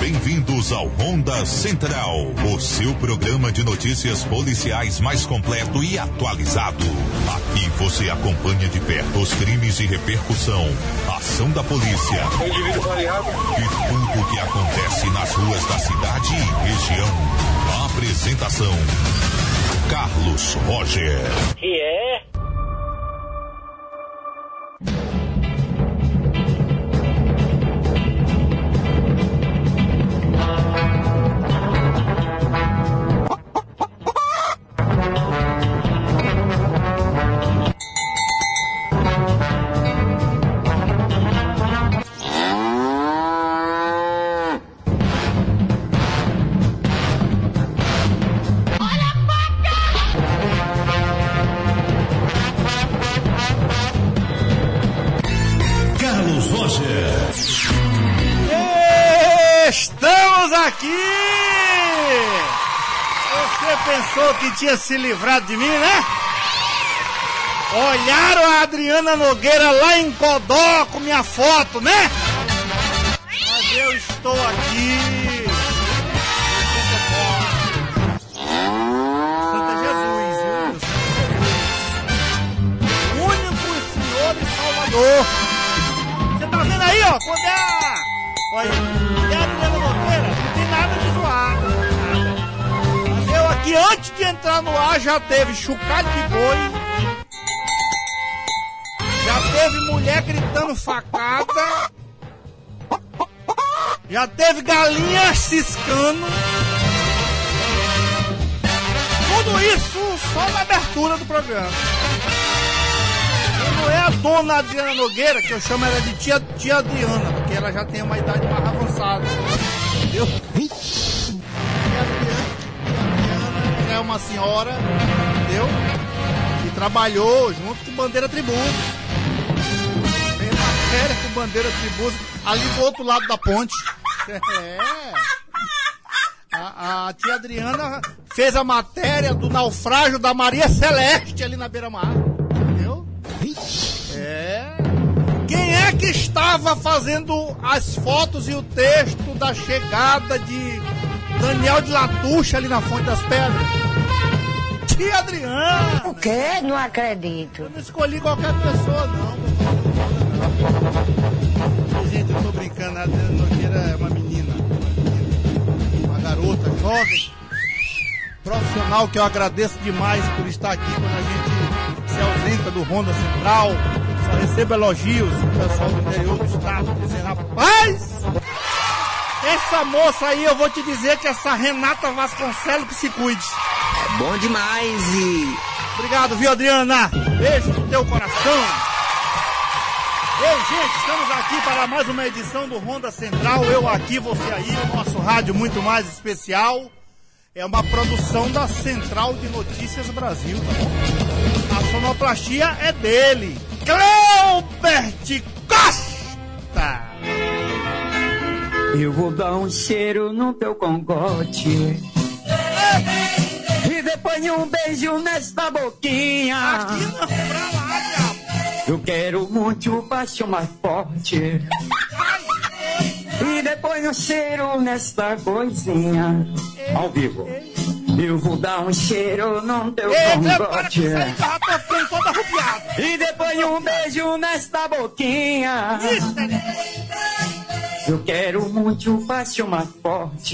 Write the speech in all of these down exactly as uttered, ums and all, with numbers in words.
Bem-vindos ao Ronda Central, o seu programa de notícias policiais mais completo e atualizado. Aqui você acompanha de perto os crimes de repercussão, a ação da polícia e tudo o que acontece nas ruas da cidade e região. A apresentação: Carlos Roger. Que é? Pensou que tinha se livrado de mim, né? Olharam a Adriana Nogueira lá em Codó com minha foto, né? Mas eu estou aqui. Santa Jesus, viu? O único Senhor e Salvador. Você tá vendo aí, ó? Quando é a... Olha, é a Adriana Nogueira, não tem nada de zoar. Que antes de entrar no ar já teve chucalho de boi, já teve mulher gritando facada, já teve galinha ciscando, tudo isso só na abertura do programa. E não é a dona Adriana Nogueira, que eu chamo ela de tia, tia Adriana, porque ela já tem uma idade mais avançada, entendeu? É uma senhora, entendeu? Que trabalhou junto com Bandeira Tributo. Tem matéria com Bandeira Tributo ali do outro lado da ponte. É. A, a tia Adriana fez a matéria do naufrágio da Maria Celeste ali na beira-mar. Entendeu? É. Quem é que estava fazendo as fotos e o texto da chegada de Daniel de Latouche ali na Fonte das Pedras? Tia Adriana! O quê? Não acredito. Eu não escolhi qualquer pessoa, não. Gente, eu tô brincando. A Adriana Nogueira é uma menina. Uma garota jovem, profissional, que eu agradeço demais por estar aqui quando a gente se ausenta do Ronda Central. Só recebo elogios do pessoal do interior do estado, dizendo: rapaz! Essa moça aí, eu vou te dizer que essa Renata Vasconcelos que se cuide. É bom demais e... Obrigado, viu, Adriana? Beijo no teu coração. Ei, gente, estamos aqui para mais uma edição do Ronda Central. Eu aqui, você aí, o nosso rádio muito mais especial. É uma produção da Central de Notícias Brasil, tá bom? A sonoplastia é dele, Cleobert Costa. Eu vou dar um cheiro no teu cangote e depois um beijo nesta boquinha. Aqui não, pra lá, diabo. Eu quero muito baixo mais forte e depois um cheiro nesta coisinha. Ao vivo. Eu vou dar um cheiro no teu cangote e depois um beijo nesta boquinha. Eu quero muito baixo mais forte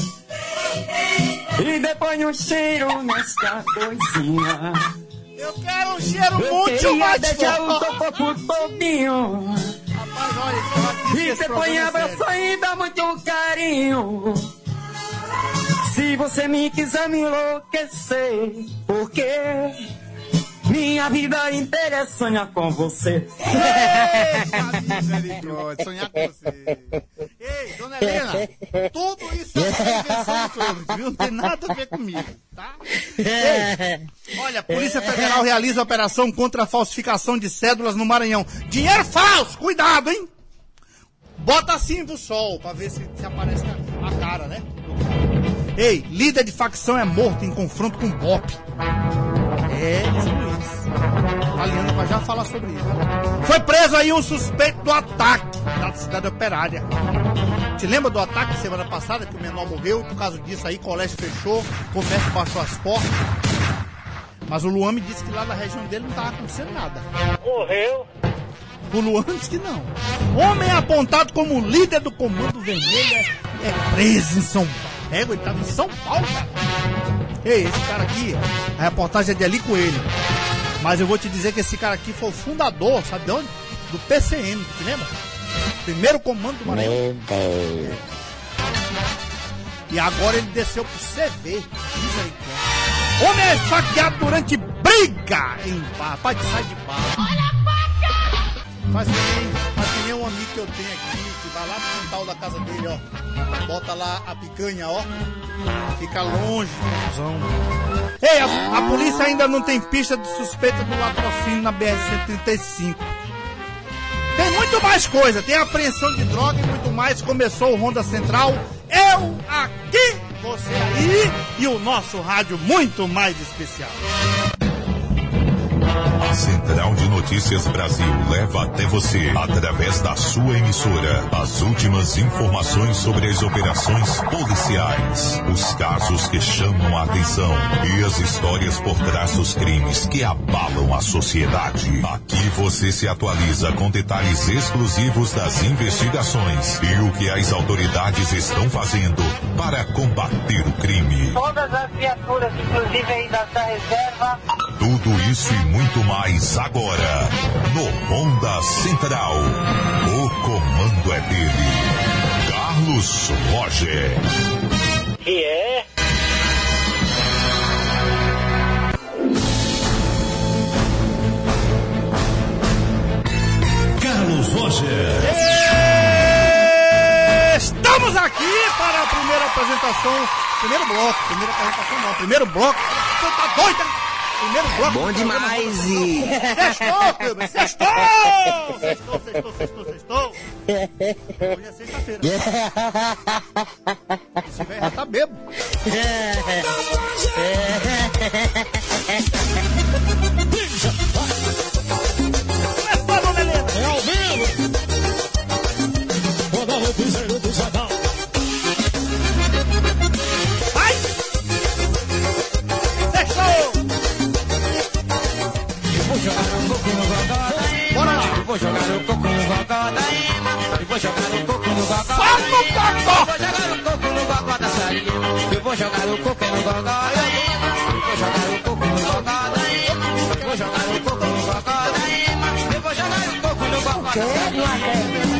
e depois um cheiro nesta coisinha. Eu quero um cheiro muito mais forte. Deixar o teu corpo todinho. Rapaz, olha, e depois abraço e dá muito carinho. Se você me quiser me enlouquecer, porque minha vida inteira é sonhar com você. Ei, misericórdia, sonhar com você. Ei, dona Helena, tudo isso é uma invenção de todos, viu? Não tem nada a ver comigo, tá? Ei, olha, a Polícia Federal realiza a operação contra a falsificação de cédulas no Maranhão. Dinheiro falso, cuidado, hein? Bota assim pro sol, pra ver se, se aparece a, a cara, né? Ei, líder de facção é morto em confronto com Bop. É, isso. A Liana vai já falar sobre isso. Foi preso aí um suspeito do ataque na cidade operária. Te lembra do ataque semana passada que o menor morreu? Por causa disso aí, o colégio fechou, o comércio baixou as portas. Mas o Luan me disse que lá na região dele não estava acontecendo nada. Morreu. O Luan disse que não. Homem apontado como líder do Comando Vermelho é, é preso em São Paulo. É, ele estava em São Paulo, cara. Ei, esse cara aqui, a reportagem é de Ali Coelho. Mas eu vou te dizer que esse cara aqui foi o fundador, sabe de onde? Do P C M, te lembra? Primeiro Comando do Maranhão. Meu Deus. E agora ele desceu pro C V. Misericórdia. Homem é esfaqueado durante briga em bar. Rapaz, sai de bar. Olha a faca! Faz que, nem, faz que nem um amigo que eu tenho aqui, que vai lá no quintal da casa dele, ó. Bota lá a picanha, ó. Fica longe, cuzão. Ei, a, a polícia ainda não tem pista de suspeita do latrocínio na B R cento e trinta e cinco. Tem muito mais coisa, tem apreensão de droga e muito mais. Começou o Ronda Central. Eu aqui, você aí e o nosso rádio muito mais especial. A Central de Notícias Brasil leva até você, através da sua emissora, as últimas informações sobre as operações policiais, os casos que chamam a atenção e as histórias por trás dos crimes que abalam a sociedade. Aqui você se atualiza com detalhes exclusivos das investigações e o que as autoridades estão fazendo para combater o crime. Todas as viaturas, inclusive aí da reserva. Tudo isso e muito mais agora no Ronda Central. O comando é dele, Carlos Roger. E é? Carlos Roger. Estamos aqui para a primeira apresentação, primeiro bloco, primeira apresentação não, primeiro bloco. Você tá doida? Primeiro bloco. Bom demais, e... Sextou, Cleber, sextou! Sextou, sextou, sextou, sextou. Hoje é sexta-feira. Esse velho já tá bebo. Começou, dona Helena. É ao vivo. Rodava o piseiro do Zadal. Vai! Sextou! Vou jogar um coco no gogó da Ema. Bora lá! Vou jogar um coco no gogó da Ema. Vou jogar um coco no gogó da Ema. Vou jogar um coco no gogó da Sarinha. Eu vou jogar um coco no gogó da Ema. Vou jogar um coco no gogó da Ema. Vou jogar um coco no gogó da Ema. Eu vou jogar um coco no gogó da Sarinha.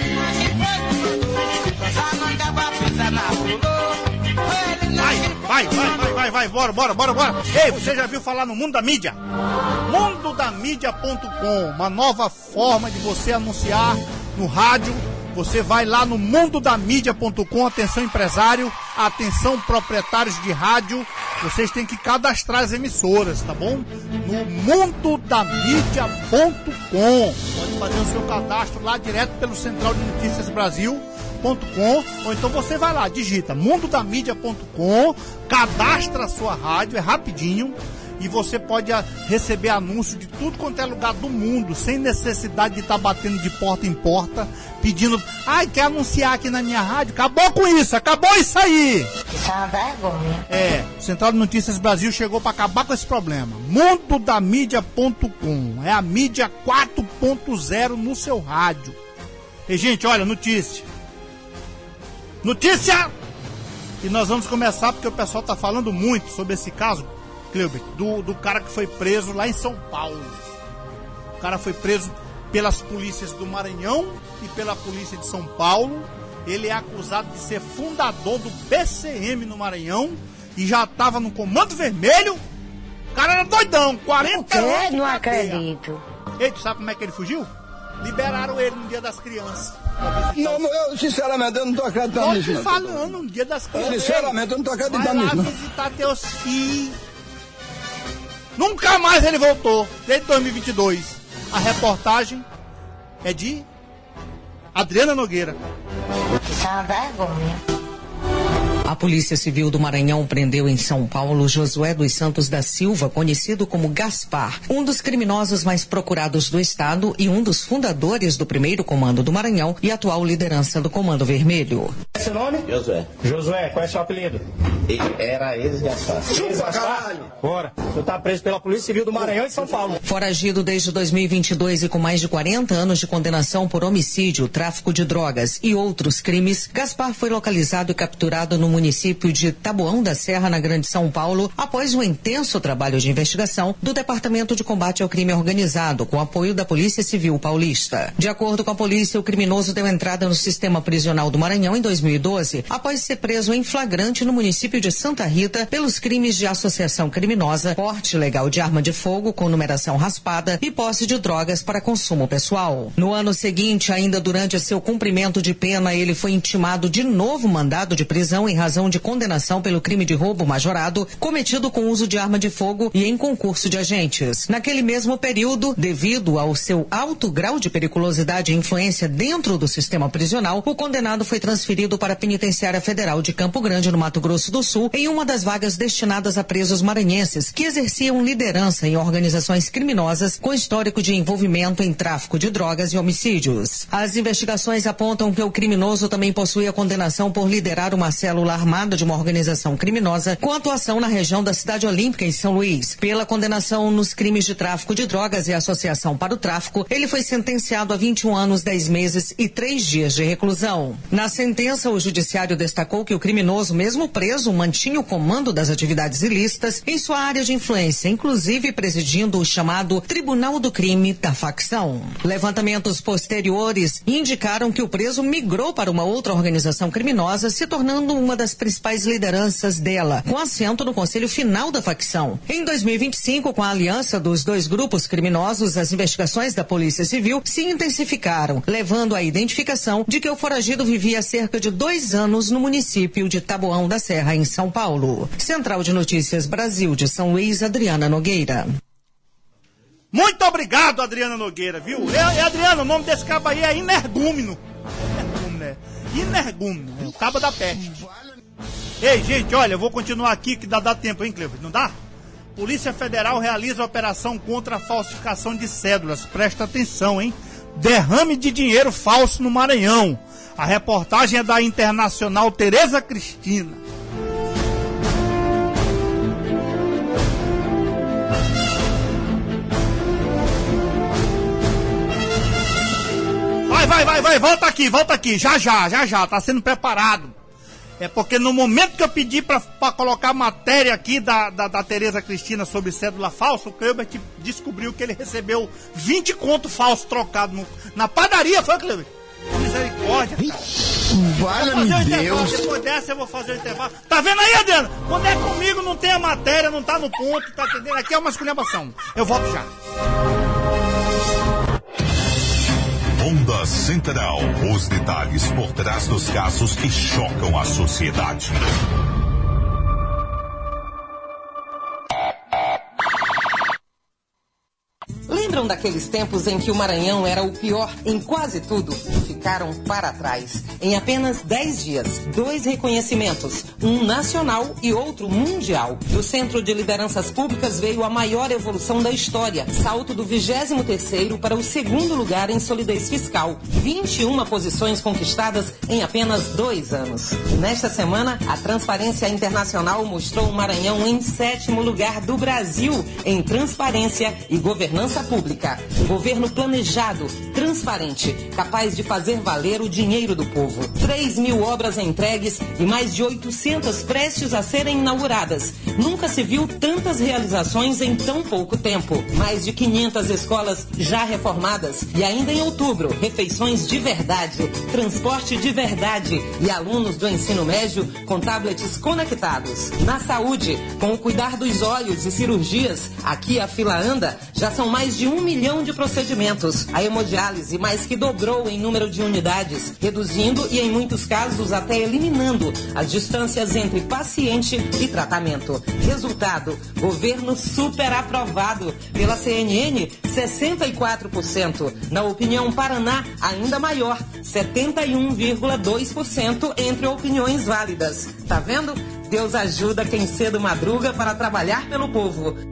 Vai, vai, vai, vai, vai, vai, bora, bora, bora, bora. Ei, você já viu falar no Mundo da Mídia? mundo da mídia ponto com, uma nova forma de você anunciar no rádio. Você vai lá no mundo da mídia ponto com, atenção empresário, atenção proprietários de rádio, vocês têm que cadastrar as emissoras, tá bom? No mundo da mídia ponto com, pode fazer o seu cadastro lá direto pelo Central de Notícias Brasil. .com, ou então você vai lá, digita mundo da mídia ponto com, cadastra a sua rádio, é rapidinho, e você pode a, receber anúncio de tudo quanto é lugar do mundo, sem necessidade de estar tá batendo de porta em porta, pedindo, ai, quer anunciar aqui na minha rádio? Acabou com isso, acabou isso aí! Isso é uma vergonha. É, Central de Notícias Brasil chegou para acabar com esse problema. mundo da mídia ponto com, é a mídia quatro ponto zero no seu rádio. E gente, olha, notícia. Notícia! E nós vamos começar porque o pessoal tá falando muito sobre esse caso, Cleuber, do, do cara que foi preso lá em São Paulo. O cara foi preso pelas polícias do Maranhão e pela polícia de São Paulo. Ele é acusado de ser fundador do P C M no Maranhão e já tava no Comando Vermelho. O cara era doidão, quarenta anos de Não cadeia. acredito. Ei, tu sabe como é que ele fugiu? Liberaram ele no Dia das Crianças. Não, eu sinceramente eu não tô acreditando Tô nisso. te falando, no Dia das Crianças. Sinceramente eu não tô Vai acreditando lá nisso. visitar teus filhos. Nunca mais ele voltou, desde dois mil e vinte e dois. A reportagem é de Adriana Nogueira. Isso é uma vergonha. A Polícia Civil do Maranhão prendeu em São Paulo Josué dos Santos da Silva, conhecido como Gaspar, um dos criminosos mais procurados do estado e um dos fundadores do primeiro Comando do Maranhão e atual liderança do Comando Vermelho. Seu nome? Josué. Josué, qual é seu apelido? Era ex-Gaspar. Ex-Gaspar? Bora. Você está preso pela Polícia Civil do Maranhão e São Paulo. Foragido desde dois mil e vinte e dois e com mais de quarenta anos de condenação por homicídio, tráfico de drogas e outros crimes, Gaspar foi localizado e capturado no município de Taboão da Serra, na Grande São Paulo, após um intenso trabalho de investigação do Departamento de Combate ao Crime Organizado, com apoio da Polícia Civil Paulista. De acordo com a polícia, o criminoso deu entrada no sistema prisional do Maranhão em dois mil e doze, após ser preso em flagrante no município de Santa Rita pelos crimes de associação criminosa, porte ilegal de arma de fogo com numeração raspada e posse de drogas para consumo pessoal. No ano seguinte, ainda durante seu cumprimento de pena, ele foi intimado de novo mandado de prisão em razão de condenação pelo crime de roubo majorado cometido com uso de arma de fogo e em concurso de agentes. Naquele mesmo período, devido ao seu alto grau de periculosidade e influência dentro do sistema prisional, o condenado foi transferido para a Penitenciária Federal de Campo Grande, no Mato Grosso do Sul, em uma das vagas destinadas a presos maranhenses que exerciam liderança em organizações criminosas com histórico de envolvimento em tráfico de drogas e homicídios. As investigações apontam que o criminoso também possui a condenação por liderar uma célula armada de uma organização criminosa com atuação na região da Cidade Olímpica, em São Luís. Pela condenação nos crimes de tráfico de drogas e associação para o tráfico, ele foi sentenciado a vinte e um anos, dez meses e três dias de reclusão. Na sentença, o judiciário destacou que o criminoso, mesmo preso, mantinha o comando das atividades ilícitas em sua área de influência, inclusive presidindo o chamado Tribunal do Crime da facção. Levantamentos posteriores indicaram que o preso migrou para uma outra organização criminosa, se tornando uma das principais lideranças dela, com assento no Conselho Final da facção. Em dois mil e vinte e cinco, com a aliança dos dois grupos criminosos, as investigações da Polícia Civil se intensificaram, levando à identificação de que o foragido vivia há cerca de dois anos no município de Taboão da Serra, em São Paulo. Central de Notícias Brasil de São Luís, Adriana Nogueira. Muito obrigado, Adriana Nogueira, viu? É, é Adriana, o nome desse cabo aí é Inergúmeno. Inergúmeno, é. Inergúmeno, é o cabo da peste. Ei, gente, olha, eu vou continuar aqui que dá, dá tempo, hein, Cleber? Não dá? Polícia Federal realiza operação contra a falsificação de cédulas. Presta atenção, hein? Derrame de dinheiro falso no Maranhão. A reportagem é da Internacional Tereza Cristina. Vai, vai, vai, vai, volta aqui, volta aqui, já, já, já, já, tá sendo preparado. É porque no momento que eu pedi pra, pra colocar a matéria aqui da, da, da Tereza Cristina sobre cédula falsa, o Cleber descobriu que ele recebeu vinte conto falso trocado no, na padaria, foi, Cleber? Misericórdia, cara. Vale, Deus. Depois dessa eu vou fazer o intervalo. Tá vendo aí, Adriana? Quando é comigo não tem a matéria, não tá no ponto, tá entendendo? Aqui é uma esculhambação. Eu volto já. Onda Central. Os detalhes por trás dos casos que chocam a sociedade. Lembram daqueles tempos em que o Maranhão era o pior em quase tudo? Ficaram para trás. Em apenas dez dias, dois reconhecimentos, um nacional e outro mundial. Do Centro de Lideranças Públicas veio a maior evolução da história. Salto do vigésimo terceiro para o segundo lugar em solidez fiscal. vinte e uma posições conquistadas em apenas dois anos. Nesta semana, a Transparência Internacional mostrou o Maranhão em sétimo lugar do Brasil em transparência e governança pública. Um governo planejado, transparente, capaz de fazer valer o dinheiro do povo. três mil obras entregues e mais de oitocentas prestes a serem inauguradas. Nunca se viu tantas realizações em tão pouco tempo. Mais de quinhentas escolas já reformadas e ainda em outubro, refeições de verdade, transporte de verdade e alunos do ensino médio com tablets conectados. Na saúde, com o cuidar dos olhos e cirurgias, aqui a fila anda, já são mais de um milhão de procedimentos. A hemodiálise mais que dobrou em número de unidades, reduzindo e, em muitos casos, até eliminando as distâncias entre paciente e tratamento. cento. Resultado, governo super aprovado. Pela C N N, sessenta e quatro por cento. Na opinião Paraná, ainda maior, setenta e um vírgula dois por cento entre opiniões válidas. Tá vendo? Deus ajuda quem cedo madruga para trabalhar pelo povo.